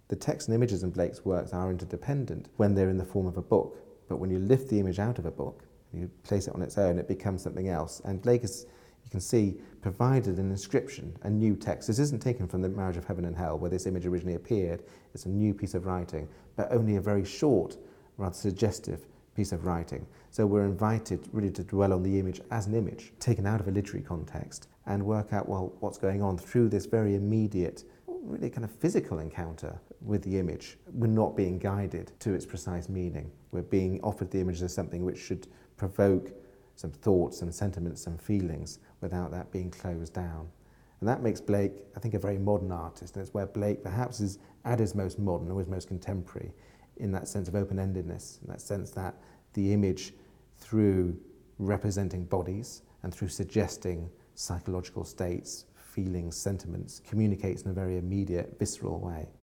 The text and images in Blake's works are interdependent when they're in the form of a book, but when you lift the image out of a book, you place it on its own, it becomes something else. And Blake has, you can see, provided an inscription, a new text. This isn't taken from the Marriage of Heaven and Hell, where this image originally appeared. It's a new piece of writing, but only a very short, rather suggestive piece of writing. So we're invited really to dwell on the image as an image, taken out of a literary context, and work out, well, what's going on through this very immediate, really kind of physical encounter with the image. We're not being guided to its precise meaning. We're being offered the image as something which should provoke some thoughts, some sentiments, some feelings, without that being closed down. And that makes Blake, I think, a very modern artist, and it's where Blake perhaps is at his most modern or his most contemporary, in that sense of open-endedness, in that sense that the image, through representing bodies and through suggesting psychological states, feelings, sentiments, communicates in a very immediate, visceral way.